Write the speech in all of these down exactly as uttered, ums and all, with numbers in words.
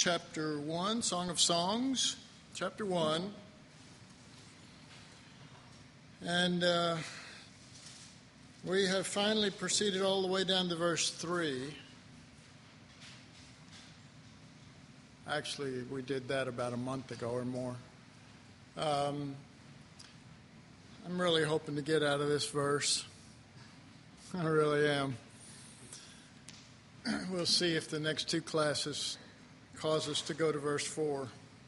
chapter one, Song of Songs, chapter one. And uh, we have finally proceeded all the way down to verse three. Actually, we did that about a month ago or more. Um, I'm really hoping to get out of this verse. I really am. We'll see if the next two classes cause us to go to verse four.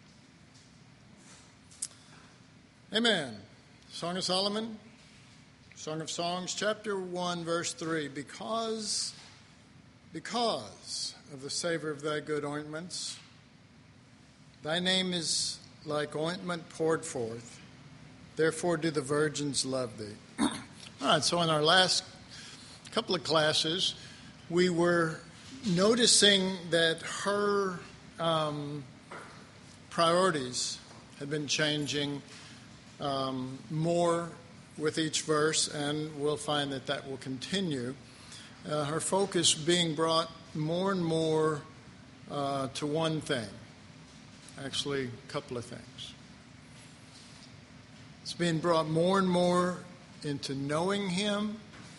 Amen. Song of Solomon, Song of Songs, chapter one, verse three. Because, because of the savor of thy good ointments, thy name is like ointment poured forth. Therefore do the virgins love thee. All right, so in our last couple of classes, we were noticing that her um, priorities had been changing um, more with each verse, and we'll find that that will continue. Uh, her focus being brought more and more uh, to one thing. Actually, a couple of things. It's being brought more and more into knowing Him,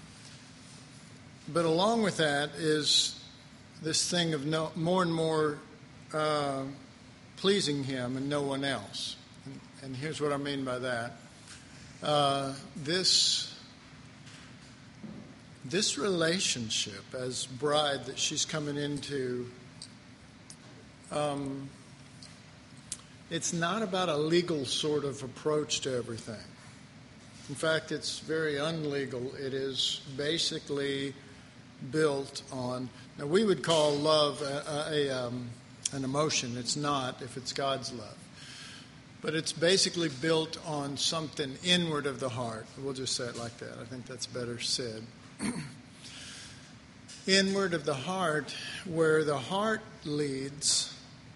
but along with that is this thing of no, more and more uh, pleasing Him and no one else. And, and here's what I mean by that. Uh, this, this relationship as bride that she's coming into, um, it's not about a legal sort of approach to everything. In fact, it's very unlegal. It is basically built on, now we would call love a, a, a, um, an emotion. It's not if it's God's love. But it's basically built on something inward of the heart. We'll just say it like that. I think that's better said. Inward of the heart, where the heart leads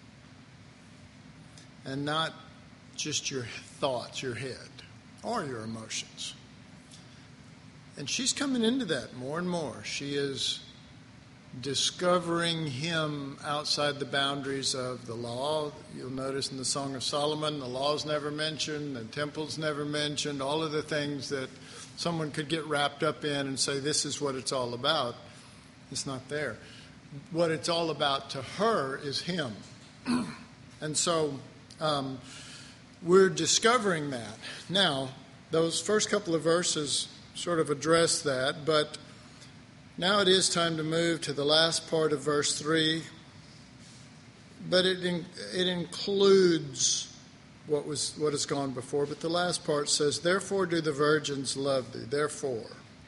and not just your thoughts, your head, or your emotions. And she's coming into that more and more. She is discovering Him outside the boundaries of the law. You'll notice in the Song of Solomon, the law's never mentioned, the temple's never mentioned, all of the things that someone could get wrapped up in and say, this is what it's all about. It's not there. What it's all about to her is Him. And so um, we're discovering that. Now, those first couple of verses sort of address that, but now it is time to move to the last part of verse three, but it in, it includes what was what has gone before. But the last part says, "Therefore do the virgins love thee." Therefore,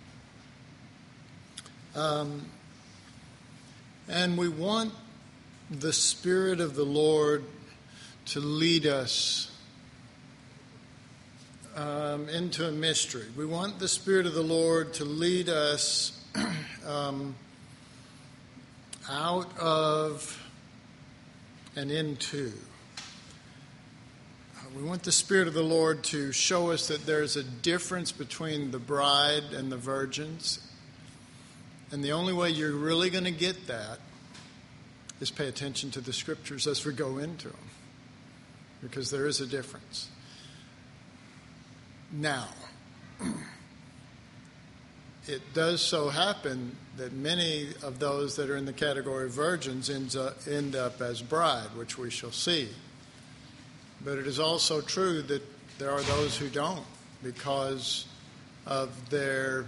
um, and we want the Spirit of the Lord to lead us um, into a mystery. We want the Spirit of the Lord to lead us Um, out of and into. Uh, we want the Spirit of the Lord to show us that there's a difference between the bride and the virgins. And the only way you're really going to get that is pay attention to the Scriptures as we go into them. Because there is a difference. Now, it does so happen that many of those that are in the category of virgins ends up, end up as bride, which we shall see. But it is also true that there are those who don't because of their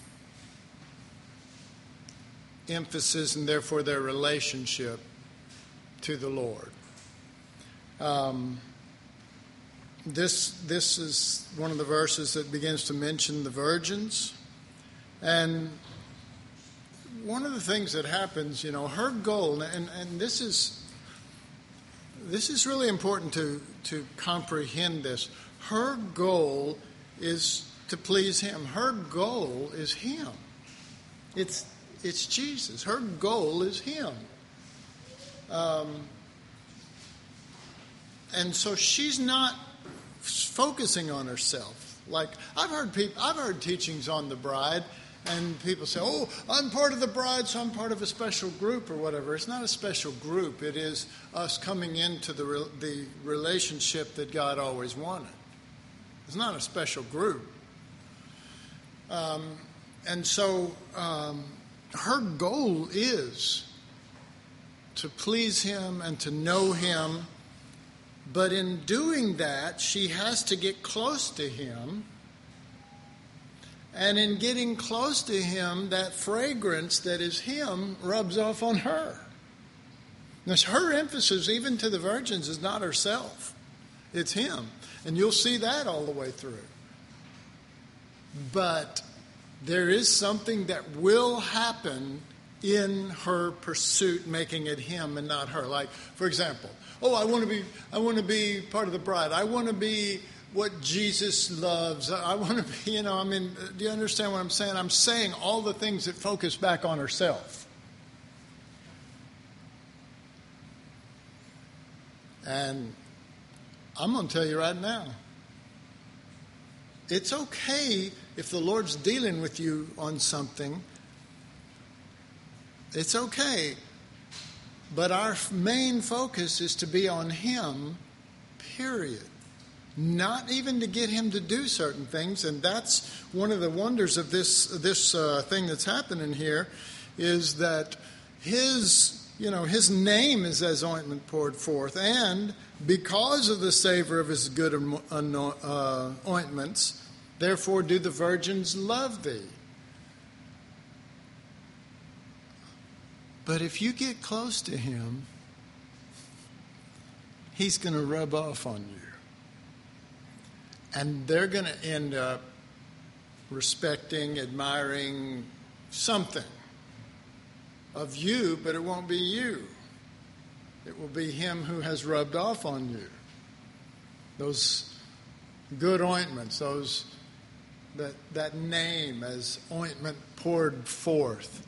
emphasis and therefore their relationship to the Lord. Um, this, this is one of the verses that begins to mention the virgins. And one of the things that happens, you know, her goal, and, and this is this is really important to, to comprehend this. Her goal is to please Him. Her goal is Him. It's it's Jesus. Her goal is Him. Um, and so she's not focusing on herself. Like I've heard people, I've heard teachings on the bride. And people say, oh, I'm part of the bride, so I'm part of a special group or whatever. It's not a special group. It is us coming into the re- the relationship that God always wanted. It's not a special group. Um, and so um, her goal is to please him and to know him. But in doing that, she has to get close to him. And in getting close to him, that fragrance that is him rubs off on her. Now, her emphasis, even to the virgins, is not herself. It's him. And you'll see that all the way through. But there is something that will happen in her pursuit, making it him and not her. Like, for example, oh, I want to be, I want to be part of the bride. I want to be what Jesus loves. I want to be, you know, I mean, do you understand what I'm saying? I'm saying all the things that focus back on herself. And I'm going to tell you right now, it's okay if the Lord's dealing with you on something. It's okay. But our main focus is to be on him, period. Not even to get him to do certain things. And that's one of the wonders of this this uh, thing that's happening here, is that his, you know, his name is as ointment poured forth. And because of the savor of his good uh, ointments, therefore do the virgins love thee. But if you get close to him, he's going to rub off on you. And they're going to end up respecting, admiring something of you, but it won't be you. It will be him who has rubbed off on you. Those good ointments, those that that name as ointment poured forth.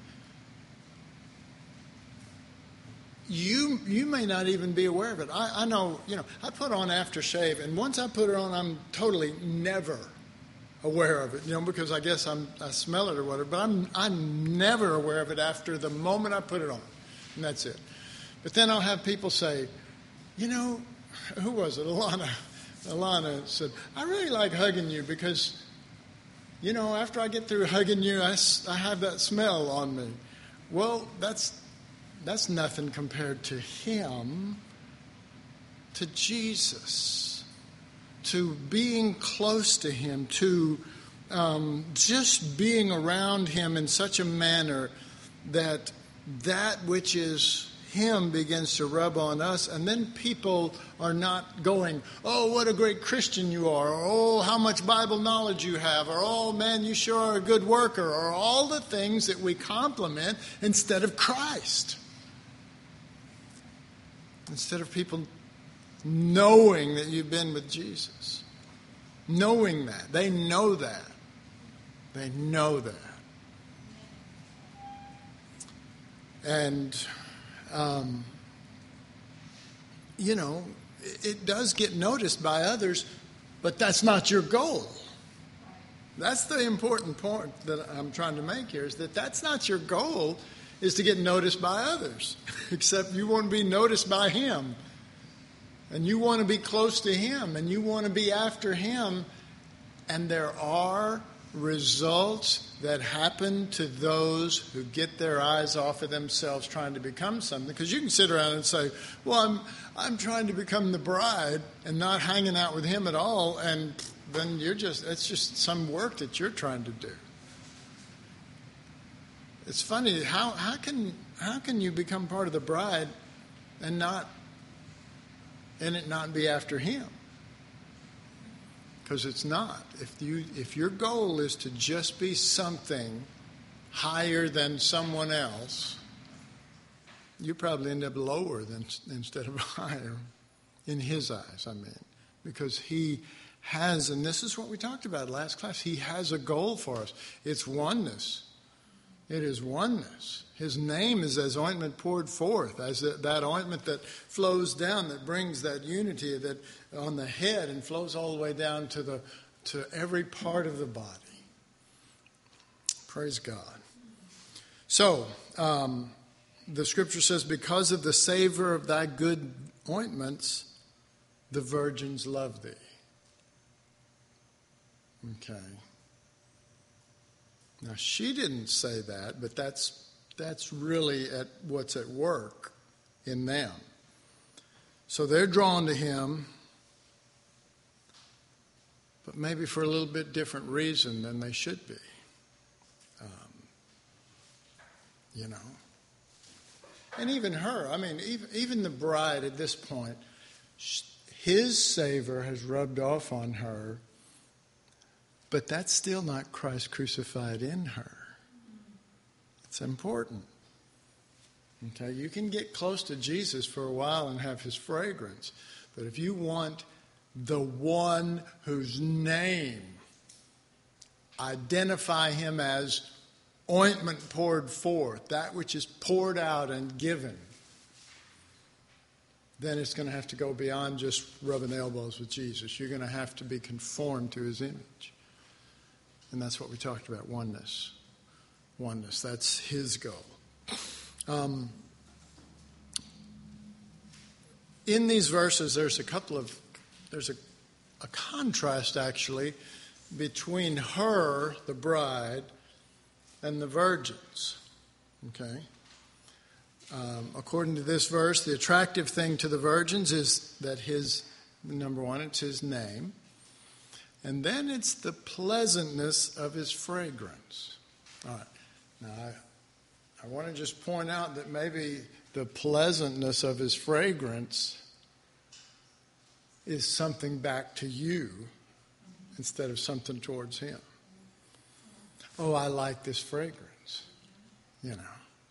You you may not even be aware of it. I, I know, you know, I put on aftershave, and once I put it on, I'm totally never aware of it, you know, because I guess I'm, I smell it or whatever, but I'm I'm never aware of it after the moment I put it on, and that's it. But then I'll have people say, you know, who was it? Alana. Alana said, I really like hugging you because, you know, after I get through hugging you, I, I have that smell on me. Well, that's That's nothing compared to him, to Jesus, to being close to him, to um, just being around him in such a manner that that which is him begins to rub on us. And then people are not going, oh, what a great Christian you are, or oh, how much Bible knowledge you have, or oh, man, you sure are a good worker, or all the things that we compliment instead of Christ. Instead of people knowing that you've been with Jesus. Knowing that. They know that. They know that. And, um, you know, it, it does get noticed by others, but that's not your goal. That's the important point that I'm trying to make here, is that that's not your goal, is to get noticed by others, except you want to be noticed by him. And you want to be close to him, and you want to be after him. And there are results that happen to those who get their eyes off of themselves trying to become something. Because you can sit around and say, well, I'm I'm trying to become the bride and not hanging out with him at all. And then you're just, it's just some work that you're trying to do. It's funny, how how can how can you become part of the bride and not and it not be after him? Because it's not. If you if your goal is to just be something higher than someone else, you probably end up lower than instead of higher in his eyes, I mean. Because he has, and this is what we talked about last class, he has a goal for us. It's oneness. It is oneness. His name is as ointment poured forth, as that ointment that flows down, that brings that unity that on the head and flows all the way down to the to every part of the body. Praise God. So, um, the scripture says, because of the savor of thy good ointments, the virgins love thee. Okay. Now, she didn't say that, but that's that's really at what's at work in them. So they're drawn to him, but maybe for a little bit different reason than they should be. Um, you know. And even her, I mean, even, even the bride at this point, his savor has rubbed off on her, but that's still not Christ crucified in her. It's important. Okay, you can get close to Jesus for a while and have his fragrance, but if you want the one whose name, identify him as ointment poured forth, that which is poured out and given, then it's going to have to go beyond just rubbing elbows with Jesus. You're going to have to be conformed to his image. And that's what we talked about, oneness. Oneness, that's his goal. Um, in these verses, there's a couple of, there's a, a contrast actually between her, the bride, and the virgins. Okay? Um, according to this verse, the attractive thing to the virgins is that his, number one, it's his name. And then it's the pleasantness of his fragrance. All right. Now, I, I want to just point out that maybe the pleasantness of his fragrance is something back to you instead of something towards him. Oh, I like this fragrance. You know.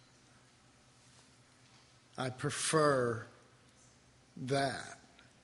I prefer that.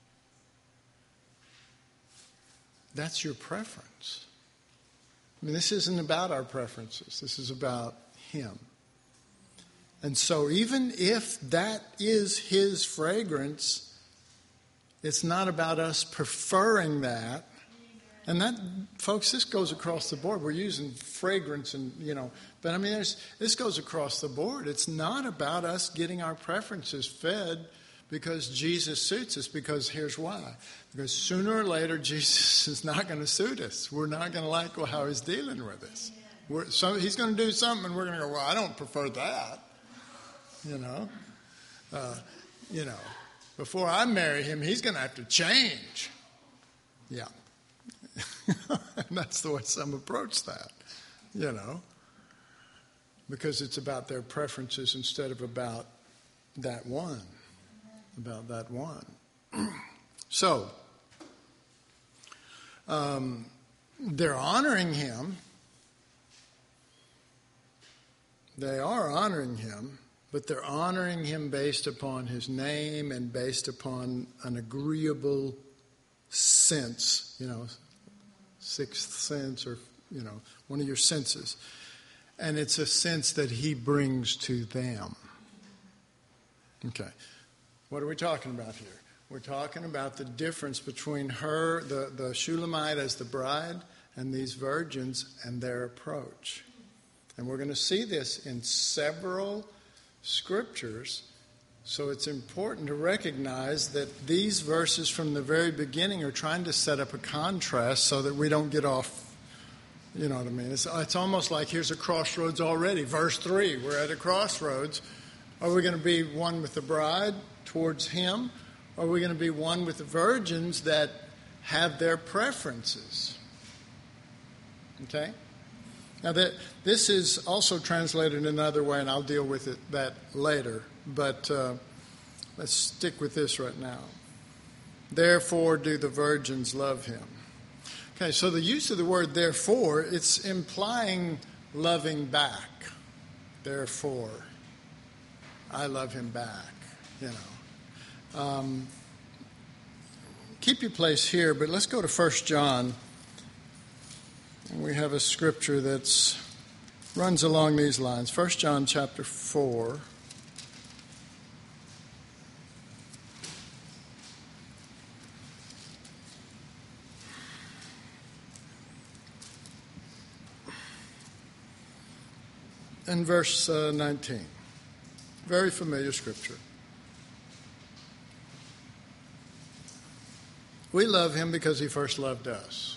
That's your preference. I mean, this isn't about our preferences. This is about him. And so even if that is his fragrance, it's not about us preferring that. And that, folks, this goes across the board. We're using fragrance and, you know, but I mean, there's, this goes across the board. It's not about us getting our preferences fed because Jesus suits us, because here's why. Because sooner or later, Jesus is not going to suit us. We're not going to like how he's dealing with us. We're, so he's going to do something, and we're going to go, well, I don't prefer that. You know? Uh, you know, before I marry him, he's going to have to change. Yeah. And that's the way some approach that, you know. Because it's about their preferences instead of about that one. About that one. So, um, they're honoring him. They are honoring him, but they're honoring him based upon his name and based upon an agreeable sense, you know, sixth sense or, you know, one of your senses. And it's a sense that he brings to them. Okay. What are we talking about here? We're talking about the difference between her, the, the Shulamite as the bride, and these virgins and their approach. And we're going to see this in several scriptures. So it's important to recognize that these verses from the very beginning are trying to set up a contrast so that we don't get off. You know what I mean? It's, it's almost like here's a crossroads already. Verse three, we're at a crossroads. Are we going to be one with the bride towards him? Or are we going to be one with the virgins that have their preferences? Okay? Now, that, this is also translated another way, and I'll deal with it that later. But uh, let's stick with this right now. Therefore do the virgins love him. Okay, so the use of the word therefore, it's implying loving back. Therefore, I love him back, you know. Um, keep your place here, but let's go to First John. And we have a scripture that runs along these lines. First John chapter four. in verse uh, nineteen. Very familiar scripture. We love him because he first loved us.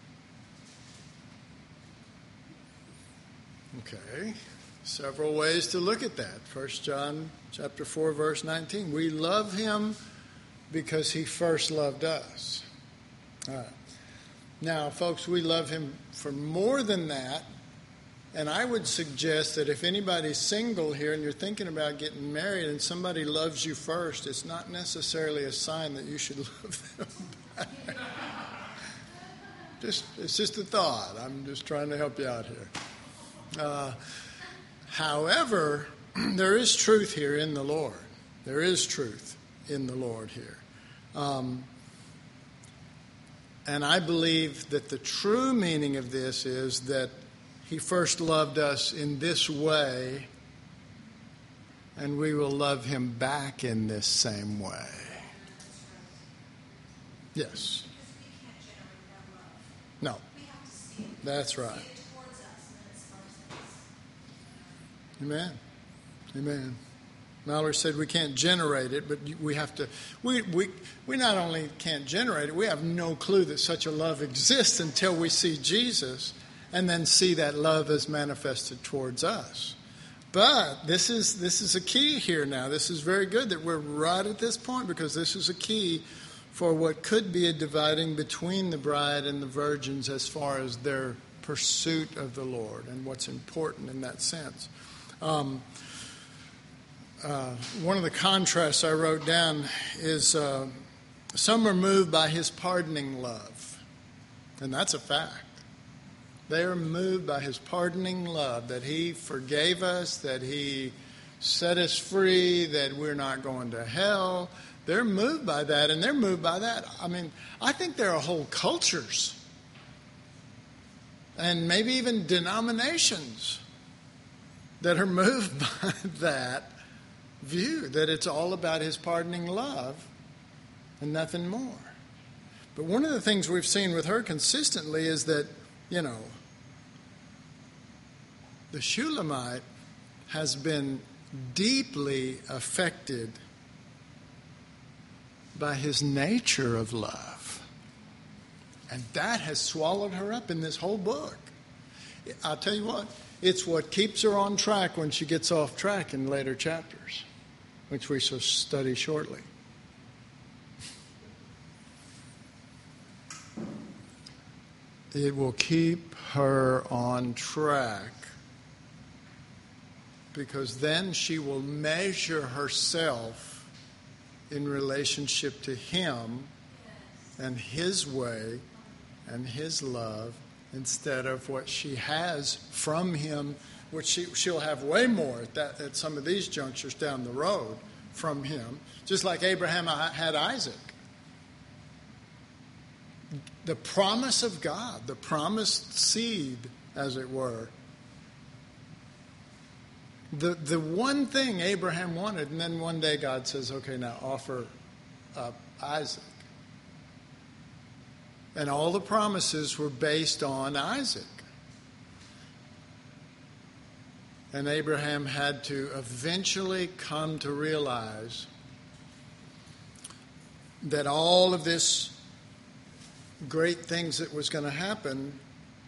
Okay, several ways to look at that. First John chapter four, verse nineteen. We love him because he first loved us. All right. Now, folks, we love him for more than that. And I would suggest that if anybody's single here and you're thinking about getting married and somebody loves you first, it's not necessarily a sign that you should love them back. Just, it's just a thought. I'm just trying to help you out here. Uh, however, there is truth here in the Lord. There is truth in the Lord here. Um, and I believe that the true meaning of this is that he first loved us in this way, and we will love him back in this same way. Yes. No. That's right. Amen. Amen. Mallory said we can't generate it, but we have to. We, we, we not only can't generate it, we have no clue that such a love exists until we see Jesus and then see that love is manifested towards us. But this is this is a key here now. This is very good that we're right at this point, because this is a key for what could be a dividing between the bride and the virgins as far as their pursuit of the Lord and what's important in that sense. Um, uh, one of the contrasts I wrote down is uh, some are moved by his pardoning love. And that's a fact. They are moved by his pardoning love, that he forgave us, that he set us free, that we're not going to hell. They're moved by that, and they're moved by that. I mean, I think there are whole cultures and maybe even denominations that are moved by that view, that it's all about his pardoning love and nothing more. But one of the things we've seen with her consistently is that, you know, the Shulamite has been deeply affected by his nature of love. And that has swallowed her up in this whole book. I'll tell you what, it's what keeps her on track when she gets off track in later chapters, which we shall study shortly. It will keep her on track, because then she will measure herself in relationship to him and his way and his love, instead of what she has from him, which she, she'll have way more at, that, at some of these junctures down the road from him, just like Abraham had Isaac. The promise of God, the promised seed, as it were. The the one thing Abraham wanted, and then one day God says, okay, now offer up Isaac. And all the promises were based on Isaac. And Abraham had to eventually come to realize that all of this great things that was going to happen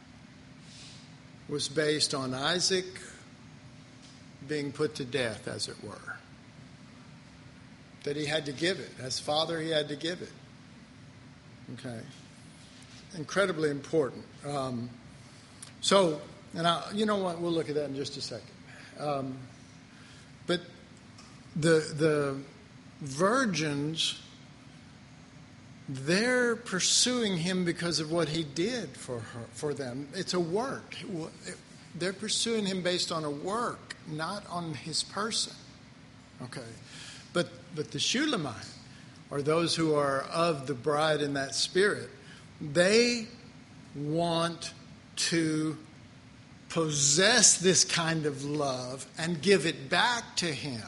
was based on Isaac being put to death, as it were. That he had to give it. As father, he had to give it. Okay. Incredibly important. Um, so, and I, you know what? We'll look at that in just a second. Um, but the the virgins, they're pursuing him because of what he did for her, for them. It's a work. They're pursuing him based on a work, not on his person. Okay. But but the Shulamite, or those who are of the bride in that spirit, they want to possess this kind of love and give it back to him.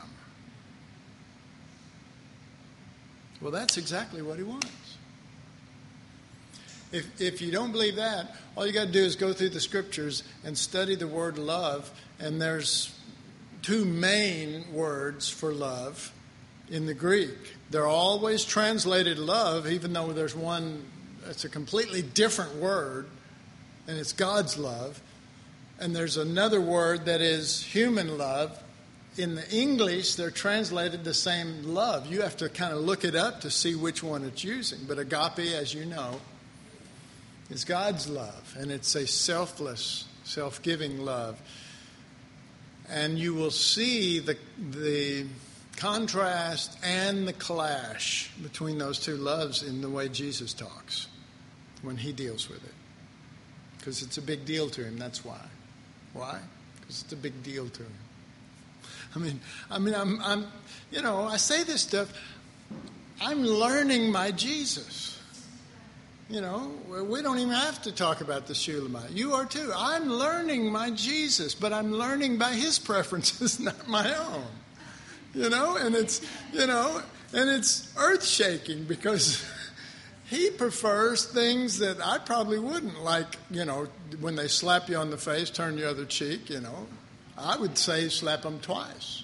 Well, that's exactly what he wants. If, if you don't believe that, all you got to do is go through the scriptures and study the word love. And there's two main words for love in the Greek. They're always translated love, even though there's one, it's a completely different word, and it's God's love. And there's another word that is human love. In the English, they're translated the same love. You have to kind of look it up to see which one it's using. But agape, as you know, is God's love, and it's a selfless, self-giving love. And you will see the the contrast and the clash between those two loves in the way Jesus talks when he deals with it. Because it's a big deal to him, that's why. Why? Because it's a big deal to him. I mean, I mean, I'm, I'm, you know, I say this stuff, I'm learning my Jesus. You know, we don't even have to talk about the Shulamite. You are too. I'm learning my Jesus, but I'm learning by his preferences, not my own. You know, and it's, you know, and it's earth-shaking because he prefers things that I probably wouldn't, like, you know, when they slap you on the face, turn the other cheek, you know. I would say slap them twice.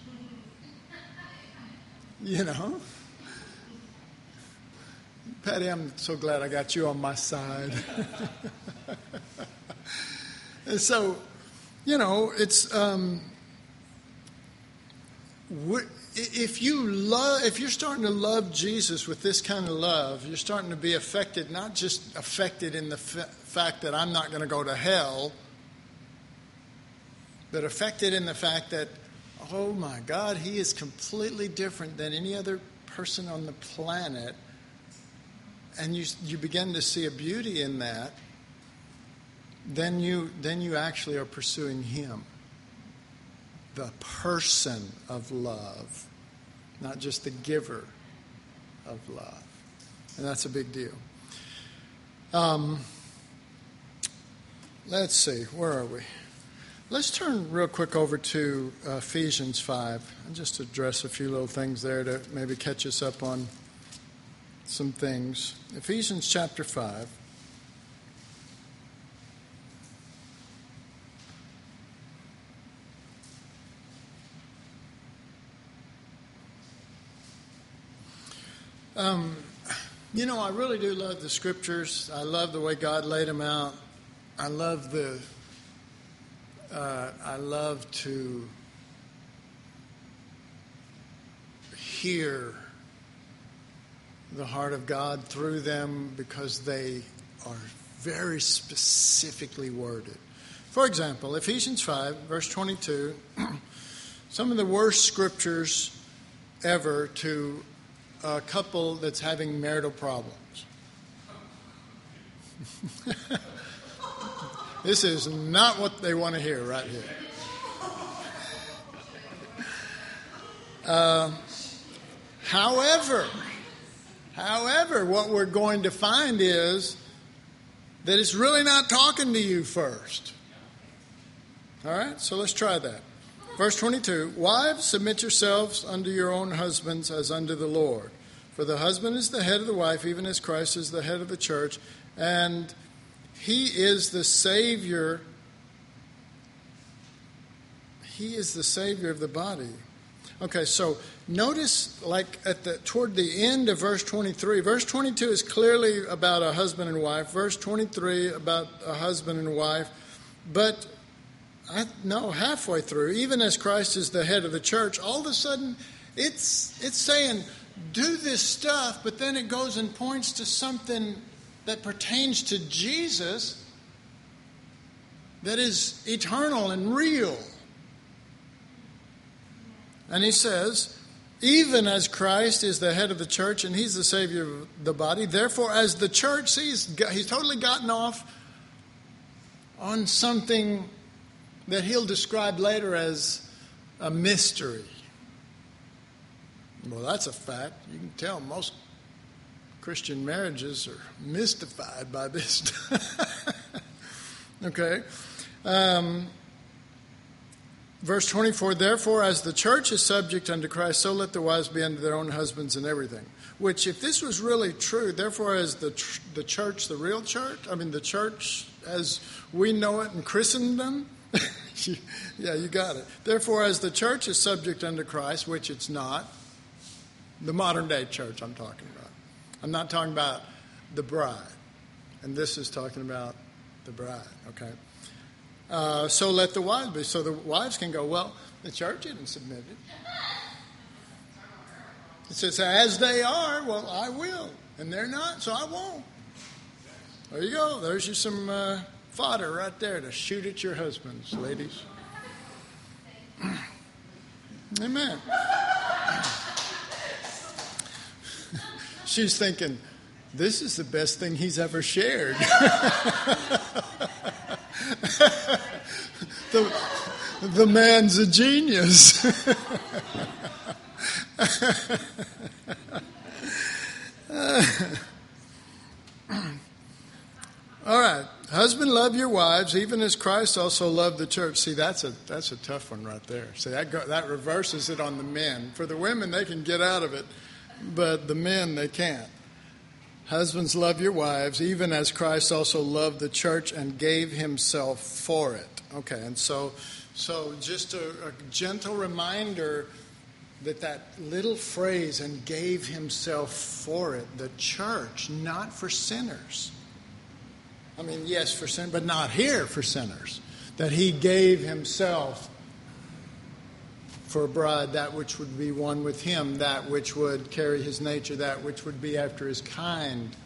You know. Patty, I'm so glad I got you on my side. And so, you know, it's um, if you love, if you're starting to love Jesus with this kind of love, you're starting to be affected, not just affected in the f- fact that I'm not going to go to hell, but affected in the fact that, oh my God, he is completely different than any other person on the planet. And you you begin to see a beauty in that, then you then you actually are pursuing him, the person of love, not just the giver of love. And that's a big deal. Um, let's see, where are we? Let's turn real quick over to uh, Ephesians five and just address a few little things there to maybe catch us up on some things. Ephesians chapter five. Um, you know, I really do love the scriptures. I love the way God laid them out. I love the. Uh, I love to hear the heart of God through them because they are very specifically worded. For example, Ephesians five, verse twenty-two, some of the worst scriptures ever to a couple that's having marital problems. This is not what they want to hear right here. Uh, however, however, what we're going to find is that it's really not talking to you first. All right, so let's try that. Verse twenty-two, wives, submit yourselves unto your own husbands as unto the Lord. For the husband is the head of the wife, even as Christ is the head of the church, and he is the Savior. He is the Savior of the body. Okay, so notice, like at the toward the end of verse twenty-three, verse twenty-two is clearly about a husband and wife. Verse twenty-three about a husband and wife, but I no halfway through, even as Christ is the head of the church, all of a sudden it's it's saying do this stuff, but then it goes and points to something that pertains to Jesus that is eternal and real. And he says, even as Christ is the head of the church and he's the Savior of the body, therefore as the church, see, he's, he's totally gotten off on something that he'll describe later as a mystery. Well, that's a fact. You can tell most Christian marriages are mystified by this. Okay. Um, verse twenty-four, therefore, as the church is subject unto Christ, so let the wives be unto their own husbands in everything. Which, if this was really true, therefore, as the tr- the church, the real church, I mean, the church as we know it in Christendom, yeah, you got it. Therefore, as the church is subject unto Christ, which it's not, the modern day church I'm talking about. I'm not talking about the bride. And this is talking about the bride, okay? Uh, so let the wives be. So the wives can go, well, the church isn't submitted. It says, as they are, well, I will. And they're not, so I won't. There you go. There's you some uh, fodder right there to shoot at your husbands, ladies. Amen. She's thinking, this is the best thing he's ever shared. the, the man's a genius. All right. Husband, love your wives, even as Christ also loved the church. See, that's a that's a tough one right there. See, that go, that reverses it on the men. For the women, they can get out of it, but the men, they can't. Husbands, love your wives, even as Christ also loved the church and gave himself for it. Okay, and so, so just a, a gentle reminder that that little phrase, and gave himself for it, the church, not for sinners. I mean, yes, for sinners, but not here for sinners. That he gave himself for a bride, that which would be one with him, that which would carry his nature, that which would be after his kind.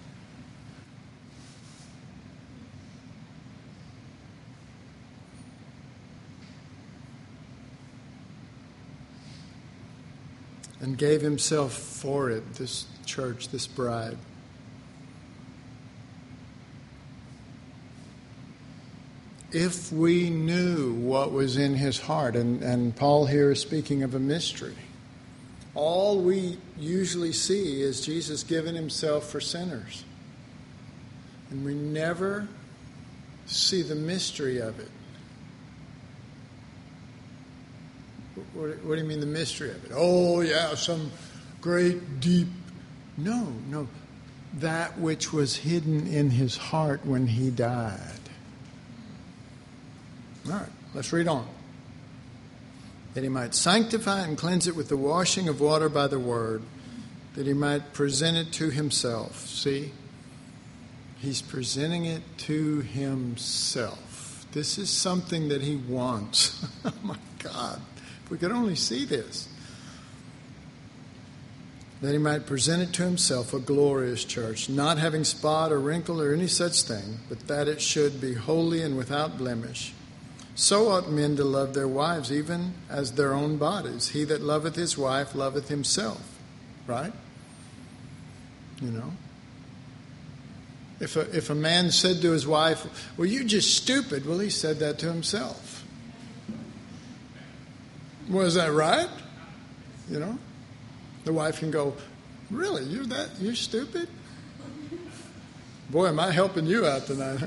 And gave himself for it, this church, this bride. If we knew what was in his heart, and, and Paul here is speaking of a mystery. All we usually see is Jesus giving himself for sinners. And we never see the mystery of it. What, what do you mean the mystery of it? Oh, yeah, some great, deep... No, no. That which was hidden in his heart when he died. All right, let's read on. That he might sanctify and cleanse it with the washing of water by the word, that he might present it to himself. See? He's presenting it to himself. This is something that he wants. Oh, my God. If we could only see this. That he might present it to himself, a glorious church, not having spot or wrinkle or any such thing, but that it should be holy and without blemish. So ought men to love their wives, even as their own bodies. He that loveth his wife loveth himself. Right? You know? If a, if a man said to his wife, well, you're just stupid, well, he said that to himself. Was that right? You know? The wife can go, really, you're that, you're stupid? Boy, am I helping you out tonight.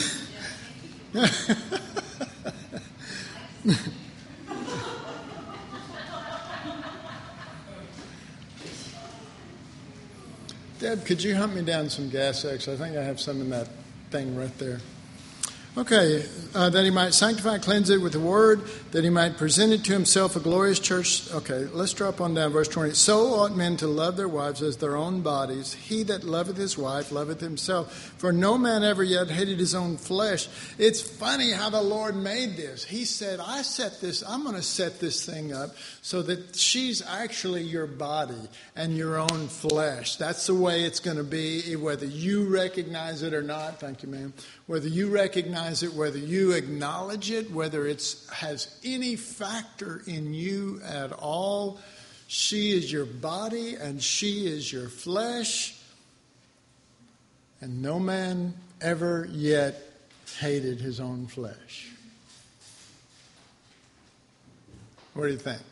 Deb, could you hunt me down some gas X? I think I have some in that thing right there. Okay, uh, that he might sanctify and cleanse it with the word, that he might present it to himself a glorious church. Okay, let's drop on down verse twenty. So ought men to love their wives as their own bodies. He that loveth his wife loveth himself. For no man ever yet hated his own flesh. It's funny how the Lord made this. He said, I set this, I'm going to set this thing up so that she's actually your body and your own flesh. That's the way it's going to be, whether you recognize it or not. Thank you, ma'am. Whether you recognize it, whether you acknowledge it, whether it has any factor in you at all, she is your body and she is your flesh. And no man ever yet hated his own flesh. What do you think?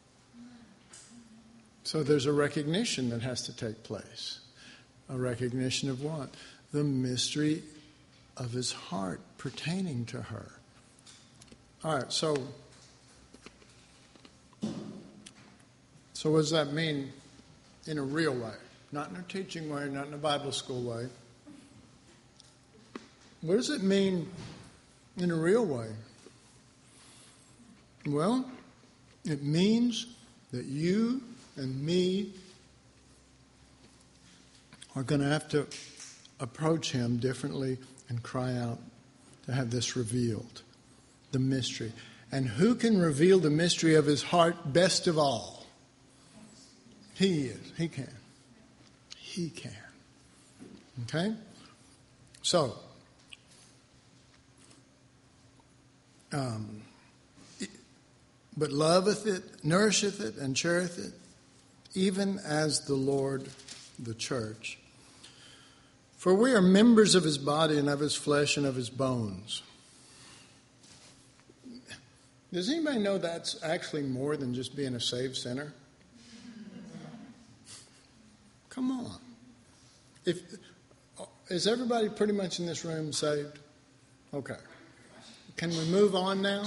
So there's a recognition that has to take place. A recognition of what? The mystery of his heart pertaining to her. All right, so so what does that mean in a real way? not in a teaching way, not in a Bible school way. What does it mean in a real way? Well, it means that you and me are going to have to approach him differently and cry out to have this revealed, the mystery. And who can reveal the mystery of his heart best of all? He is. He can. He can. Okay? So, um, but loveth it, nourisheth it, and cherisheth it, even as the Lord the church. For we are members of his body and of his flesh and of his bones. Does anybody know that's actually more than just being a saved sinner? Come on. If is everybody pretty much in this room saved? Okay. Can we move on now?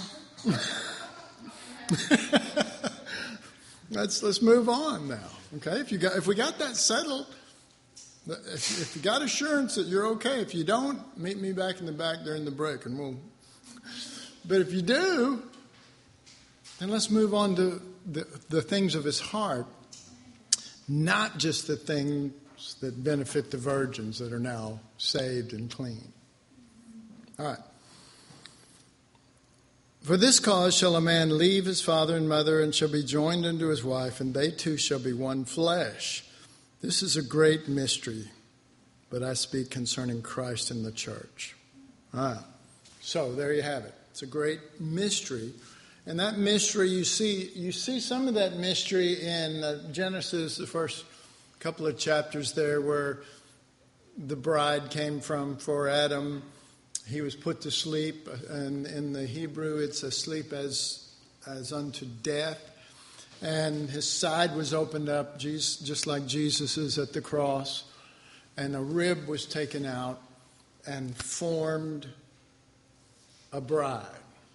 let's let's move on now. Okay. If you got if we got that settled, if, if you got assurance that you're okay, if you don't, meet me back in the back during the break, and we'll. But if you do, then let's move on to the, the things of his heart, not just the things that benefit the virgins that are now saved and clean. All right. For this cause shall a man leave his father and mother and shall be joined unto his wife, and they two shall be one flesh. This is a great mystery, but I speak concerning Christ and the church. All right. So there you have it. It's a great mystery. And that mystery, you see, you see some of that mystery in uh, Genesis, the first couple of chapters there, where the bride came from for Adam. He was put to sleep, and in the Hebrew, it's asleep as as unto death. And his side was opened up, just like Jesus is at the cross, and a rib was taken out and formed a bride.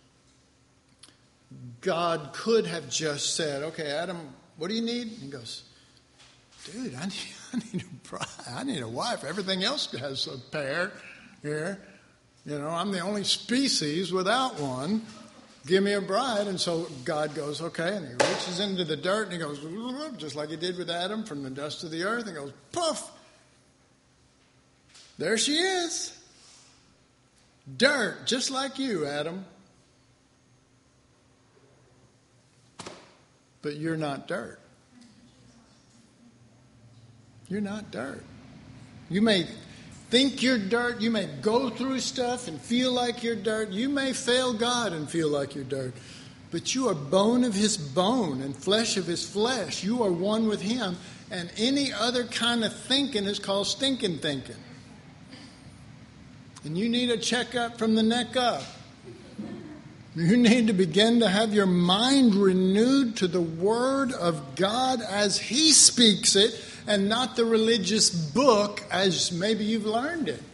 God could have just said, okay, Adam, what do you need? And he goes, dude, I need, I need a bride. I need a wife. Everything else has a pair here. You know, I'm the only species without one. Give me a bride. And so God goes, okay. And he reaches into the dirt and he goes, just like he did with Adam, from the dust of the earth. And goes, poof. There she is. Dirt, just like you, Adam. But you're not dirt. You're not dirt. You may think you're dirt. You may go through stuff and feel like you're dirt. You may fail God and feel like you're dirt. But you are bone of his bone and flesh of his flesh. You are one with him. And any other kind of thinking is called stinking thinking. And you need a checkup from the neck up. You need to begin to have your mind renewed to the Word of God as He speaks it, and not the religious book as maybe you've learned it.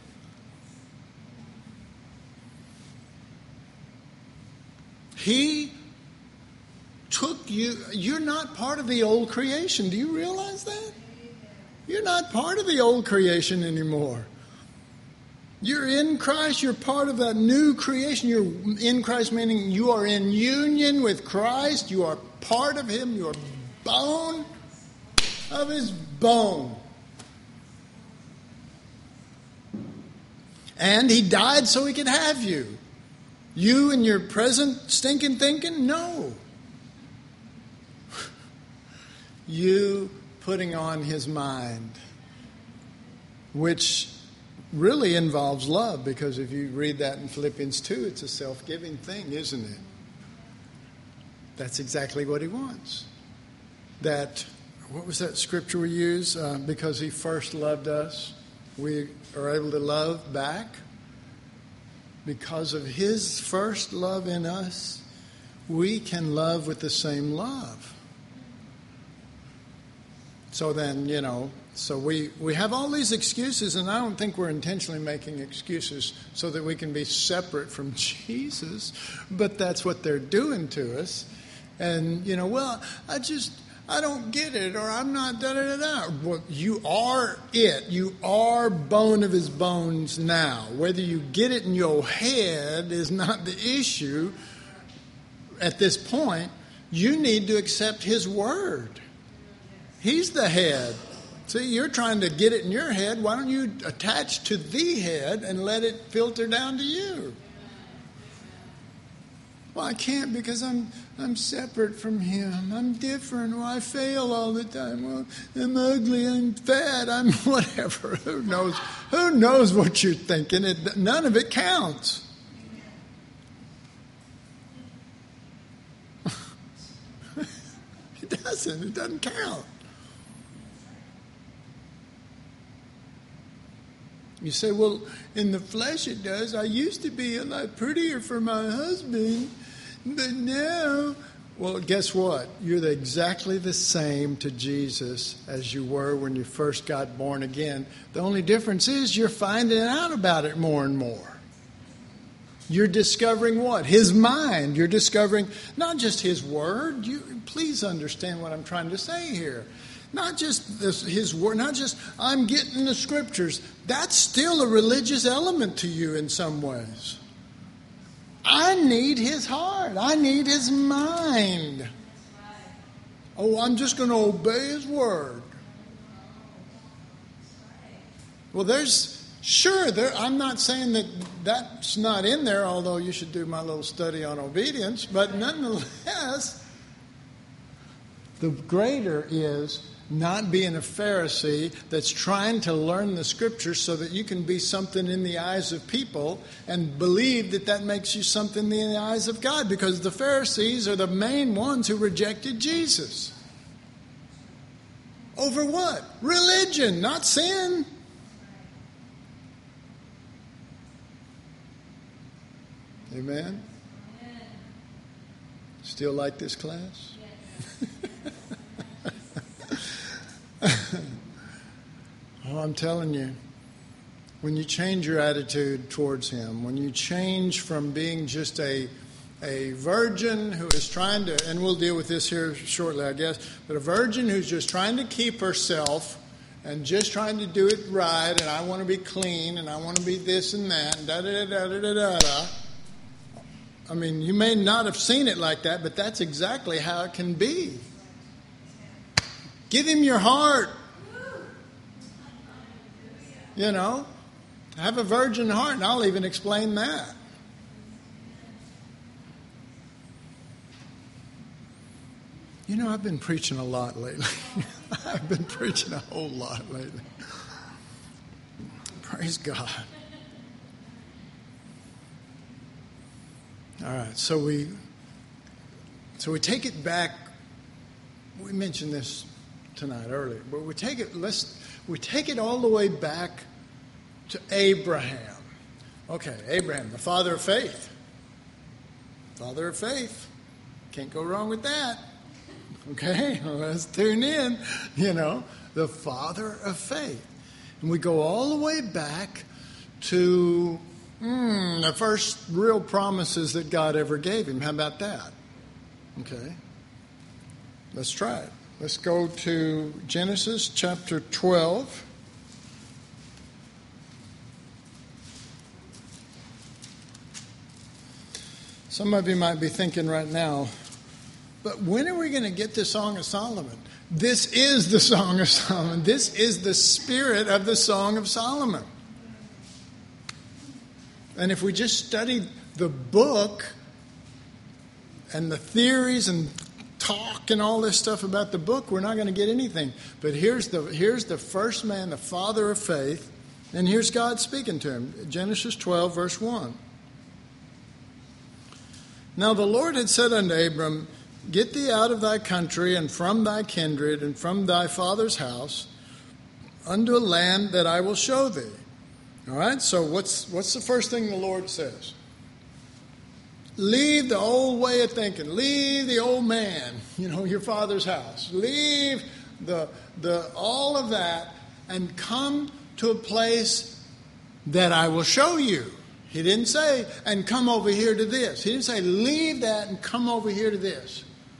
He took you. You're not part of the old creation. Do you realize that? You're not part of the old creation anymore. You're in Christ. You're part of that new creation. You're in Christ, meaning you are in union with Christ. You are part of Him. You are bone of His bone. And He died so He could have you. You and your present stinking thinking? No. You putting on His mind, which really involves love, because if you read that in Philippians two, it's a self-giving thing, isn't it? That's exactly what He wants. That, what was that scripture we use? Uh, because He first loved us, we are able to love back. Because of His first love in us, we can love with the same love. So then, you know, So we, we have all these excuses, and I don't think we're intentionally making excuses so that we can be separate from Jesus, but that's what they're doing to us. And, you know, well, I just, I don't get it, or I'm not da da da da. Well, you are it. You are bone of his bones now. Whether you get it in your head is not the issue at this point. You need to accept his word. He's the head. See, you're trying to get it in your head. Why don't you attach to the head and let it filter down to you? Well, I can't because I'm I'm separate from him. I'm different. Well, I fail all the time. Well, I'm ugly. I'm fat. I'm whatever. Who knows? Who knows what you're thinking? It, none of it counts. It doesn't. It doesn't count. You say, well, in the flesh it does. I used to be a lot prettier for my husband, but now, well, guess what? You're the, exactly the same to Jesus as you were when you first got born again. The only difference is you're finding out about it more and more. You're discovering what? His mind. You're discovering not just his word. You, please understand what I'm trying to say here. Not just this, his word, not just I'm getting the scriptures. That's still a religious element to you in some ways. I need his heart. I need his mind. Oh, I'm just going to obey his word. Well, there's, sure, there, I'm not saying that that's not in there, although you should do my little study on obedience. But nonetheless, the greater is not being a Pharisee that's trying to learn the scriptures so that you can be something in the eyes of people and believe that that makes you something in the eyes of God, because the Pharisees are the main ones who rejected Jesus. Over what? Religion, not sin. Amen? Still like this class? Yes. Oh, I'm telling you, when you change your attitude towards him, when you change from being just a a virgin who is trying to, and we'll deal with this here shortly, I guess, but a virgin who's just trying to keep herself and just trying to do it right, and I want to be clean, and I want to be this and that, and da da da da da da da. I mean, you may not have seen it like that, but that's exactly how it can be. Give him your heart. You know, have a virgin heart, and I'll even explain that. You know, I've been preaching a lot lately. I've been preaching a whole lot lately. Praise God. All right, so we so we take it back. We mentioned this tonight earlier, but we take it. Let's we take it all the way back to Abraham. Okay, Abraham, the father of faith. Father of faith. Can't go wrong with that. Okay, well, let's tune in. You know, the father of faith, and we go all the way back to mm, the first real promises that God ever gave him. How about that? Okay, let's try it. Let's go to Genesis chapter twelve. Some of you might be thinking right now, but when are we going to get the Song of Solomon? This is the Song of Solomon. This is the spirit of the Song of Solomon. And if we just studied the book and the theories and talk and all this stuff about the book, we're not going to get anything. But here's the here's the first man, the father of faith, and here's God speaking to him. Genesis twelve, verse one. Now the Lord had said unto Abram, Get thee out of thy country and from thy kindred and from thy father's house unto a land that I will show thee. All right, so what's what's the first thing the Lord says? Leave the old way of thinking. Leave the old man, you know, your father's house. Leave the the all of that and come to a place that I will show you. He didn't say, and come over here to this. He didn't say, leave that and come over here to this.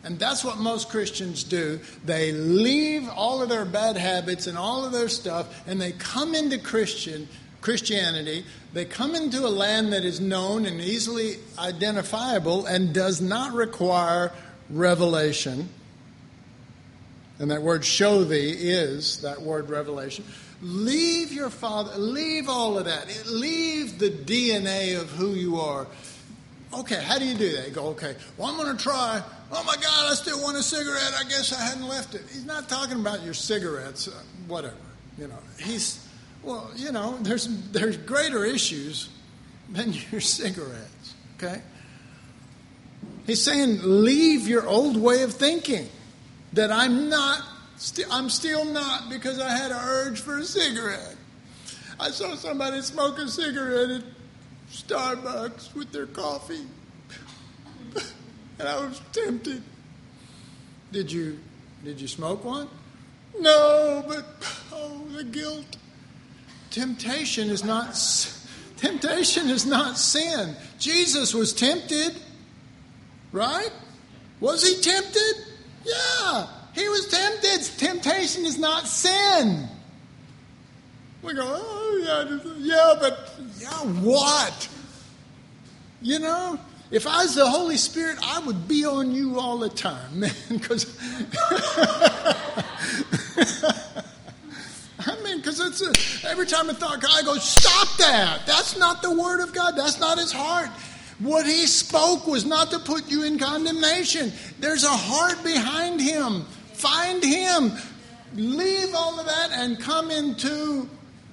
And that's what most Christians do. They leave all of their bad habits and all of their stuff, and they come into Christian Christianity. They come into a land that is known and easily identifiable and does not require revelation. And that word show thee is that word revelation. Leave your father, leave all of that. Leave the D N A of who you are. Okay, how do you do that? You go, okay, well, I'm going to try. Oh, my God, I still want a cigarette. I guess I hadn't left it. He's not talking about your cigarettes, uh, whatever. You know, he's, well, you know, there's there's greater issues than your cigarettes, okay? He's saying, leave your old way of thinking that I'm not, st- I'm still not because I had an urge for a cigarette. I saw somebody smoke a cigarette at Starbucks with their coffee. And I was tempted. Did you did you smoke one? No, but oh, the guilt. Temptation is not temptation is not sin. Jesus was tempted, right? Was he tempted? Yeah, he was tempted. Temptation is not sin. We go, oh, yeah, yeah, but yeah, what? You know, if I was the Holy Spirit, I would be on you all the time, man, because I mean, because it's a, every time I thought, God goes, stop that. That's not the word of God. That's not his heart. What he spoke was not to put you in condemnation. There's a heart behind him. Find him. Leave all of that and come into,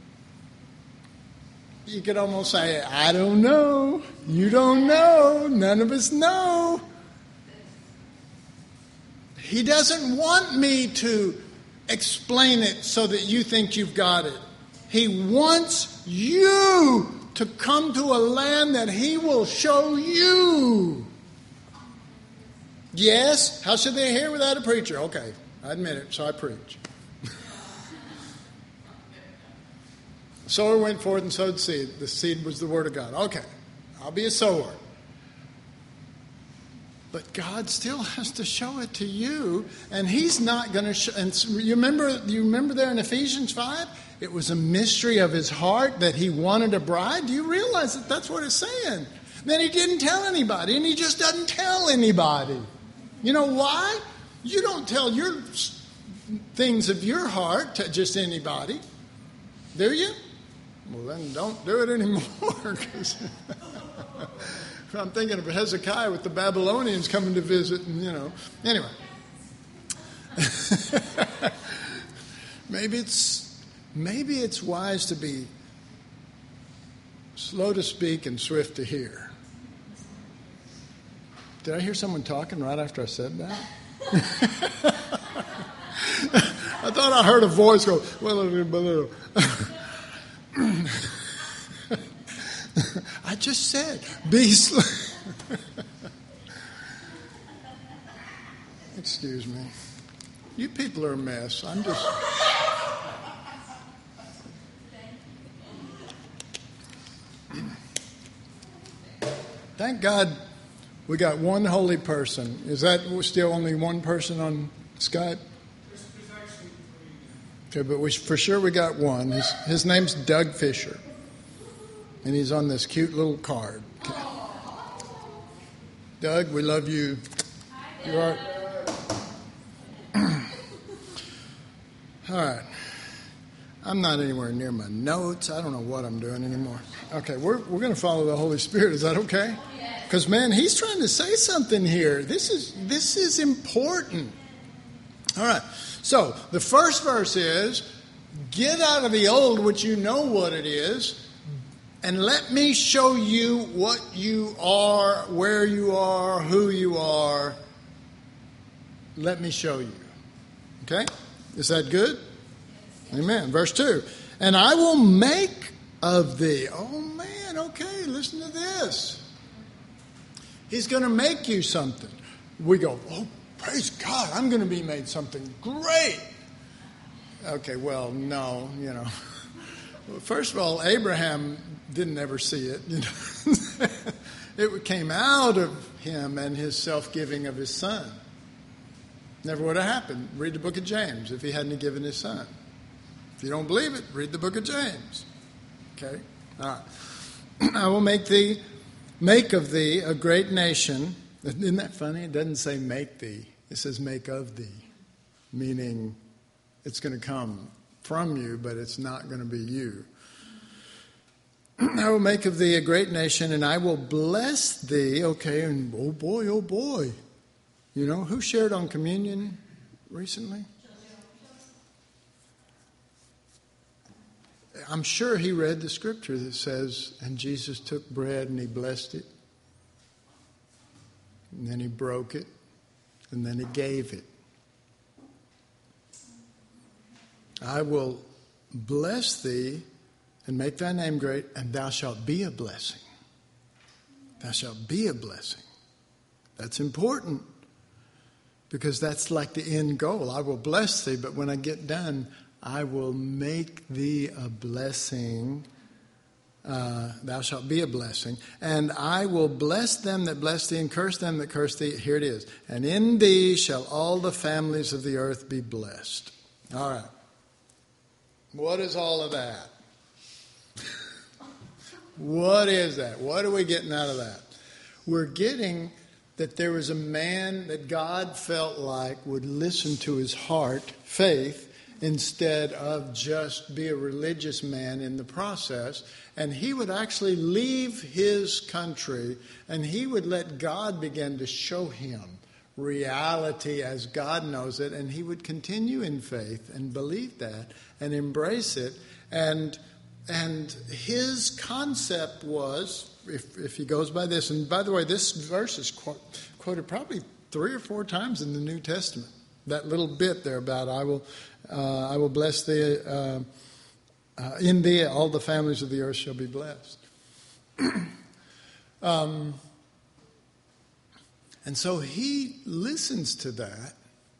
you could almost say, I don't know. You don't know. None of us know. He doesn't want me to explain it so that you think you've got it. He wants you to come to a land that he will show you. Yes, how should they hear without a preacher? Okay, I admit it, so I preach. Sower went forth and sowed seed. The seed was the word of God. Okay, I'll be a sower. But God still has to show it to you, and he's not going to show. And you remember, you remember there in Ephesians five? It was a mystery of his heart that he wanted a bride. Do you realize that that's what it's saying? Then he didn't tell anybody, and he just doesn't tell anybody. You know why? You don't tell your things of your heart to just anybody, do you? Well, then don't do it anymore. I'm thinking of Hezekiah with the Babylonians coming to visit, and you know. Anyway, maybe it's maybe it's wise to be slow to speak and swift to hear. Did I hear someone talking right after I said that? I thought I heard a voice go, well, well, I just said, be slow. Excuse me. You people are a mess. I'm just... Thank God we got one holy person. Is that still only one person on Skype? Okay, but we, for sure we got one. His, his name's Doug Fisher. And he's on this cute little card. Okay. Doug, we love you. You are. All right. I'm not anywhere near my notes. I don't know what I'm doing anymore. Okay, we're we're going to follow the Holy Spirit. Is that okay? Because man, he's trying to say something here. This is this is important. All right. So the first verse is, get out of the old, which you know what it is, and let me show you what you are, where you are, who you are. Let me show you. Okay? Is that good? Amen. Verse two. And I will make of thee. Oh, man. Okay, listen to this. He's going to make you something. We go, oh, praise God, I'm going to be made something great. Okay, well, no, you know. Well, first of all, Abraham didn't ever see it. You know? It came out of him and his self-giving of his son. Never would have happened. Read the book of James if he hadn't given his son. If you don't believe it, read the book of James. Okay? All right. I will make thee, make of thee a great nation. Isn't that funny? It doesn't say make thee. It says make of thee. Meaning it's going to come from you, but it's not going to be you. I will make of thee a great nation, and I will bless thee. Okay, and oh boy, oh boy. You know, who shared on communion recently? I'm sure he read the scripture that says, and Jesus took bread and he blessed it. And then he broke it. And then he gave it. I will bless thee and make thy name great, and thou shalt be a blessing. Thou shalt be a blessing. That's important because that's like the end goal. I will bless thee, but when I get done, I will make thee a blessing. Uh, thou shalt be a blessing. And I will bless them that bless thee and curse them that curse thee. Here it is. And in thee shall all the families of the earth be blessed. All right. What is all of that? What is that? What are we getting out of that? We're getting that there was a man that God felt like would listen to his heart, faith, instead of just be a religious man in the process. And he would actually leave his country and he would let God begin to show him reality as God knows it. And he would continue in faith and believe that and embrace it. And and his concept was, if, if he goes by this, and by the way, this verse is quote, quoted probably three or four times in the New Testament. That little bit there about I will uh, I will bless thee, uh, uh, in thee all the families of the earth shall be blessed. um, and so he listens to that.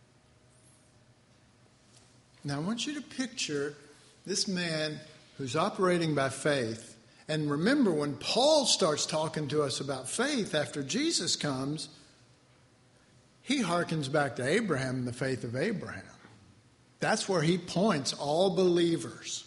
Now I want you to picture this man who's operating by faith. And remember, when Paul starts talking to us about faith after Jesus comes, he harkens back to Abraham and the faith of Abraham. That's where he points all believers.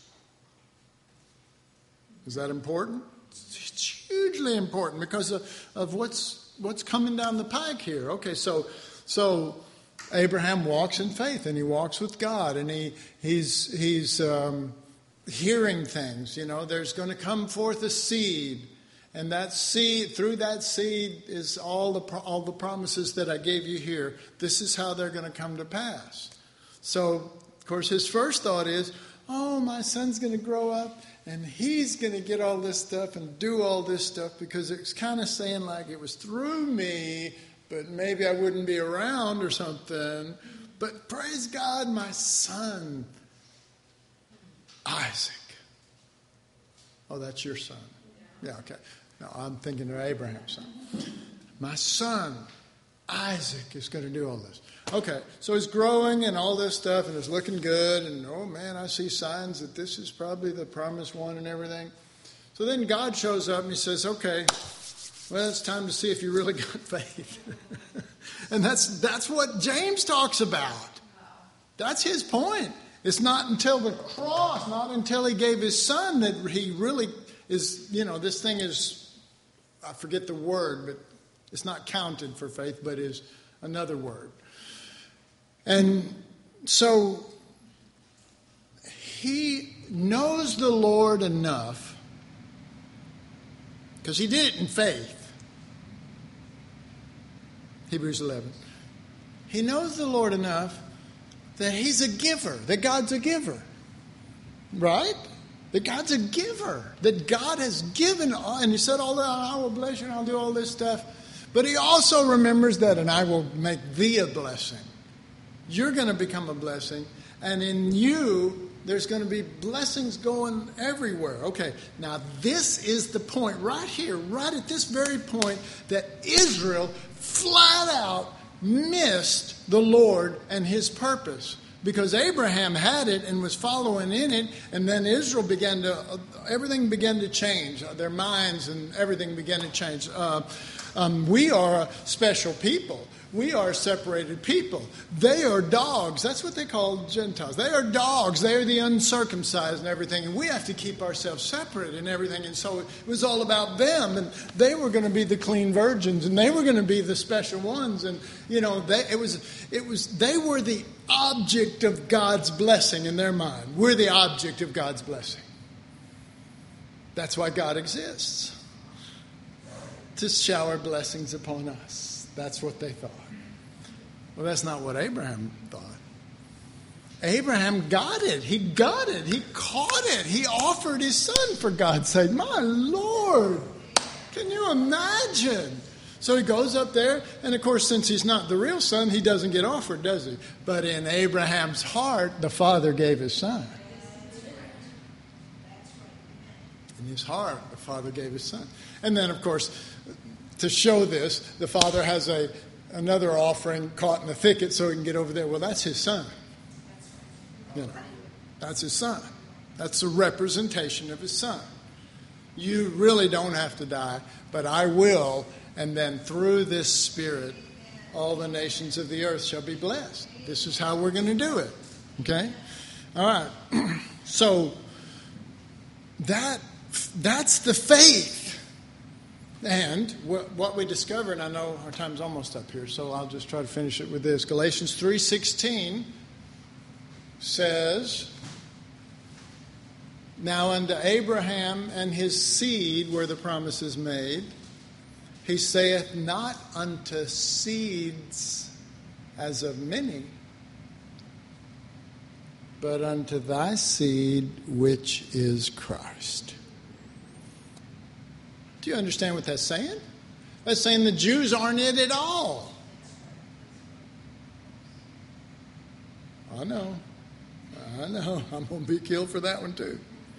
Is that important? It's hugely important because of, of what's what's coming down the pike here. Okay, so so Abraham walks in faith and he walks with God and he he's he's um, hearing things. You know, there's going to come forth a seed. And that seed, through that seed is all the all the promises that I gave you here. This is how they're going to come to pass. So, of course, his first thought is, oh, my son's going to grow up and he's going to get all this stuff and do all this stuff because it's kind of saying like it was through me, but maybe I wouldn't be around or something. But praise God, my son, Isaac. Oh, that's your son. Yeah, okay. No, I'm thinking of Abraham's son. My son, Isaac, is going to do all this. Okay, so he's growing and all this stuff, and it's looking good, and oh man, I see signs that this is probably the promised one and everything. So then God shows up and he says, okay, well, it's time to see if you really got faith. And that's that's what James talks about. That's his point. It's not until the cross, not until he gave his son that he really is, you know, this thing is, I forget the word, but it's not counted for faith, but is another word. And so he knows the Lord enough, because he did it in faith. Hebrews eleven. He knows the Lord enough that he's a giver, that God's a giver. Right? That God's a giver. That God has given, and he said, all that, I will bless you and I'll do all this stuff. But he also remembers that, and I will make thee a blessing. You're going to become a blessing. And in you, there's going to be blessings going everywhere. Okay, now this is the point right here, right at this very point, that Israel flat out missed the Lord and his purpose. Because Abraham had it and was following in it, and then Israel began to, uh, everything began to change. Their minds and everything began to change. Uh, Um, we are a special people. We are separated people. They are dogs. That's what they call Gentiles. They are dogs. They are the uncircumcised and everything. And we have to keep ourselves separate and everything. And so it was all about them. And they were going to be the clean virgins. And they were going to be the special ones. And, you know, they, it was, it was, they were the object of God's blessing in their mind. We're the object of God's blessing. That's why God exists. To shower blessings upon us. That's what they thought. Well, that's not what Abraham thought. Abraham got it. He got it. He caught it. He offered his son, for God's sake. My Lord, can you imagine? So he goes up there, and of course, since he's not the real son, he doesn't get offered, does he? But in Abraham's heart, the father gave his son. In his heart, the father gave his son. And then, of course, to show this, the father has a another offering caught in the thicket so he can get over there. Well, that's his son. You know, that's his son. That's a representation of his son. You really don't have to die, but I will. And then through this Spirit, all the nations of the earth shall be blessed. This is how we're going to do it. Okay? All right. So that that's the faith. And what we discover, and I know our time's almost up here, so I'll just try to finish it with this. Galatians three sixteen says, now unto Abraham and his seed were the promises made. He saith not unto seeds as of many, but unto thy seed which is Christ. Do you understand what that's saying? That's saying the Jews aren't it at all. I know. I know. I'm going to be killed for that one too.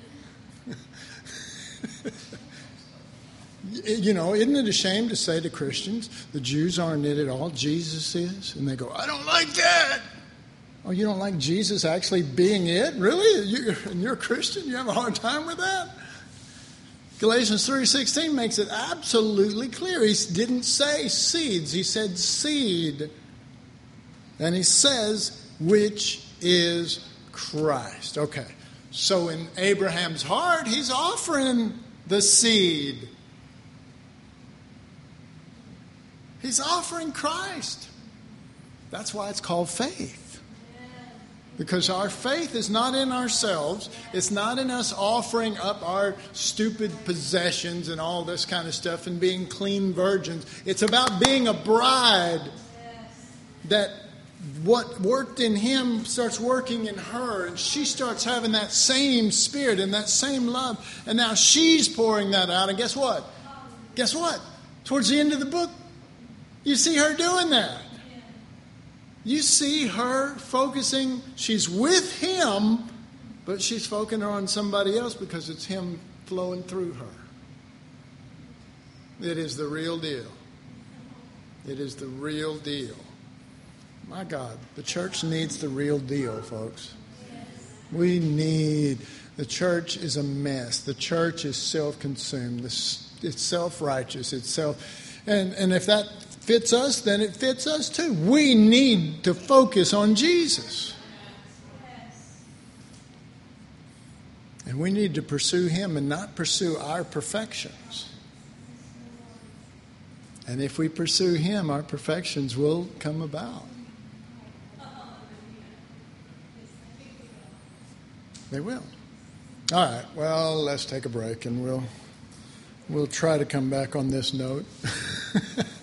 You know, isn't it a shame to say to Christians, the Jews aren't it at all, Jesus is? And they go, I don't like that. Oh, you don't like Jesus actually being it? Really? You, and you're a Christian? You have a hard time with that? Galatians three sixteen makes it absolutely clear. He didn't say seeds. He said seed. And he says, which is Christ. Okay. So in Abraham's heart, he's offering the seed. He's offering Christ. That's why it's called faith. Because our faith is not in ourselves. It's not in us offering up our stupid possessions and all this kind of stuff and being clean virgins. It's about being a bride that what worked in him starts working in her. And she starts having that same spirit and that same love. And now she's pouring that out. And guess what? Guess what? Towards the end of the book, you see her doing that. You see her focusing, she's with him, but she's focusing on somebody else because it's him flowing through her. It is the real deal. It is the real deal. My God, the church needs the real deal, folks. We need, the church is a mess. The church is self-consumed. It's self-righteous. It's self, and, and if that fits us, then it fits us too. We need to focus on Jesus. And we need to pursue him and not pursue our perfections. And if we pursue him, our perfections will come about. They will. All right, well, let's take a break and we'll we'll try to come back on this note.